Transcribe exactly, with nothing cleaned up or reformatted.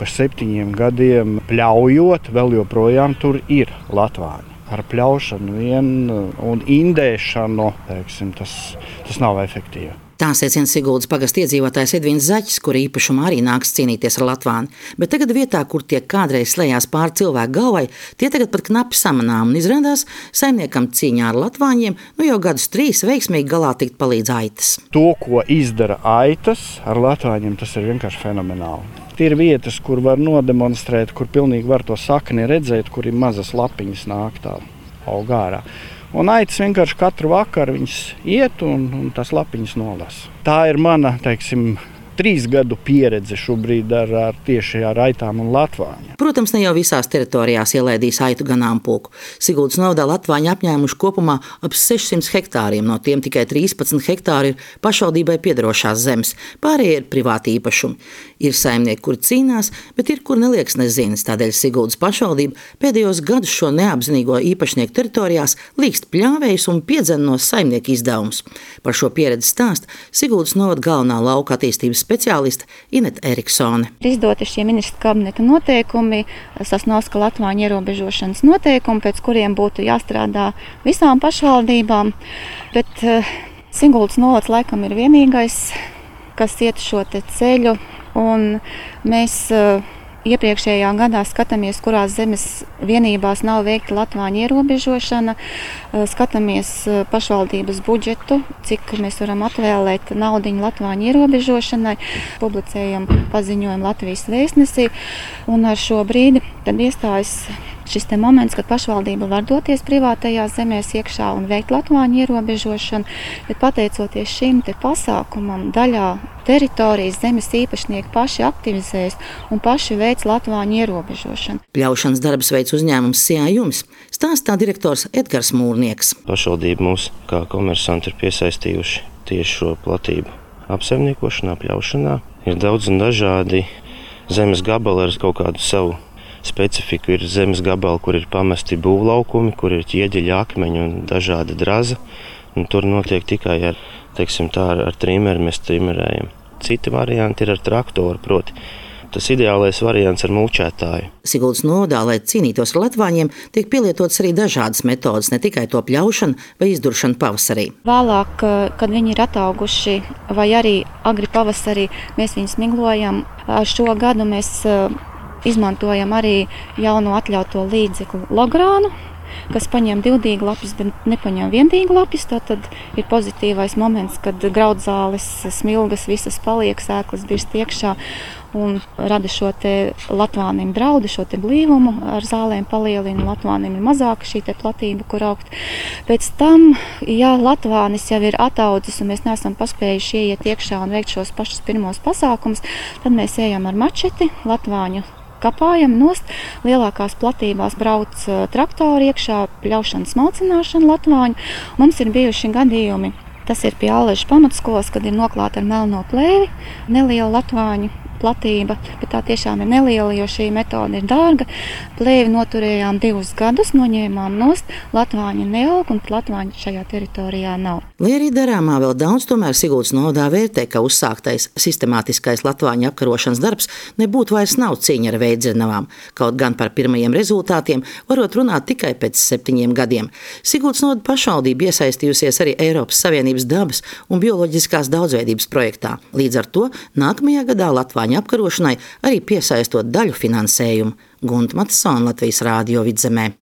pa septiņiem gadiem pļaujot, vēl joprojām tur ir latvāņi. Ar pļaušanu vien un indēšanu, teiksim, tas, tas nav efektīvi. Tā secina Siguldas pagasta iedzīvotājs Edvīns Zaķis, kura īpašumā arī nāks cīnīties ar latvāni. Bet tagad vietā, kur tie kādreiz slējās pāri cilvēku galvai, tie tagad pat knapi samanām un izrādās saimniekam cīņā ar latvāņiem nu jau gadus trīs veiksmīgi galā tikt palīdz aitas. To, ko izdara aitas ar latvāņiem, tas ir vienkārši fenomenāli. Ir vietas, kur var nodemonstrēt, kur pilnīgi var to sakni redzēt, kur ir mazas lapiņas nāk tā augārā. Un aitas vienkārši katru vakaru viņas iet un, un tās lapiņas nolasa. Tā ir mana, teiksim, trīs gadu pieredze šobrīd ar, ar tieši ar aitām un latvāņiem. Protams, ne jau visās teritorijās ielaidīs aitu ganāmpulku. Siguldas novadā latvāņi apņēmuši kopumā ap sešsimt hektāriem, no tiem tikai trīspadsmit hektāri ir pašvaldībai piederošās zemes, pārējie ir privāti īpašumi. Ir saimnieki, kuri cīnās, bet ir, kur nelieks nezinis. Tādēļ Siguldas pašvaldība pēdējos gadus šo neapzinīgo īpašnieku teritorijās līkst pļāvējus un piedzen no saimnieku izdevumus. Par šo pieredzi stāsta Siguldas novada galvenā lauka attīstības speciāliste Ineta Eriksone. Izdoti šie ministra kabineta noteikumi, Sasnovska latvāņu ierobežošanas noteikumi, pēc kuriem būtu jāstrādā visām pašvaldībām, bet uh, Siguldas novads laikam ir vienīgais, kas iet šo te ceļu, un mēs uh, iepriekšējā gadā skatāmies, kurās zemes vienībās nav veikta latvāņu ierobežošana, skatāmies pašvaldības budžetu, cik mēs varam atvēlēt naudiņu latvāņu ierobežošanai, publicējam paziņojumu Latvijas vēstnesī, un ar šo brīdi tad iestājas šis te moments, kad pašvaldība var doties privātajās zemēs iekšā un veikt latvāņu ierobežošanu, bet pateicoties šim te pasākumam, daļā teritorijas zemes īpašnieki paši aktivizējas un paši veic latvāņu ierobežošanu. Pļaušanas darbus veic uzņēmums Sijā Jums, stāstā direktors Edgars Mūrnieks. Pašvaldība mūs kā komersanti ir piesaistījuši tieši šo platību apsaimniekošanā, pļaušanā. Ir daudz un dažādi zemes gabali ar kaut kādu savu specifiku. Ir zemes gabali, kur ir pamesti būvlaukumi, kur ir ķieģeļi, akmeņi un dažāda draza. Un tur notiek tikai ar, teiksim tā, ar, ar trimeri mēs trimerējam. Citi varianti ir ar traktoru, proti. Tas ideālais variants ar mulčētāju. Siguldas novadā, lai cīnītos ar latvāņiem, tiek pielietotas arī dažādas metodas, ne tikai to pļaušanu vai izduršanu pavasarī. Vēlāk, kad viņi ir atauguši vai arī agri pavasarī, mēs viņus miglojam. Šo gadu mēs izmantojam arī jauno atļauto līdzekli logrānu, kas paņem divdīgu lapis, bet nepaņem viendīgu lapis. Tad ir pozitīvais moments, kad graudzāles, smilgas visas paliek, sēklas birst iekšā un rada šo te latvānim draudu, šo te blīvumu, ar zālēm palielina, latvānim ir mazāka šī te platība, kur augt. Pēc tam, ja latvānis jau ir ataudzis un mēs neesam paspējuši ieiet iekšā un veikt šos pašus pirmos pasākums, tad mēs ejam ar mačeti, latvāņu kapājam nost, lielākās platībās brauc traktori iekšā, pļaušana, smalcināšana latvāņu. Mums ir bijuši gadījumi, tas ir pie Aleža pamatskolas, kad ir noklāta ar melno plēvi, neliela latvāņu platība, bet tā tiešām ir neliela, jo šī metode ir dārga. Plēvi noturējām divus gadus, noņēmām nost, latvāņi neaug un latvāņi šajā teritorijā nav. Lai arī darāmā vēl daudz, tomēr Siguldas novadā vērtē, ka uzsāktais sistemātiskais latvāņu apkarošanas darbs nebūtu vairs nav cīņa ar veidzirnavām, kaut gan par pirmajiem rezultātiem varot runāt tikai pēc septiņiem gadiem. Siguldas novada pašvaldība iesaistījusies arī Eiropas Savienības dabas un bioloģiskās daudzveidības projektā. Līdz ar to nākamajā gadā latvāņu apkarošanai arī piesaistot daļu finansējumu. Gunta Matsona, Latvijas Rādio Vidzemē.